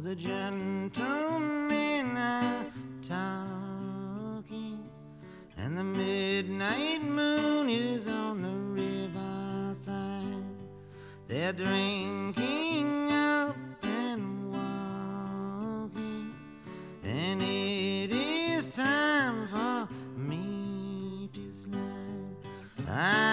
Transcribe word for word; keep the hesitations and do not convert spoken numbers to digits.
the gentlemen are talking, and the midnight moon is on the riverside. They're drinking up and walking, and it is time for me to slide. I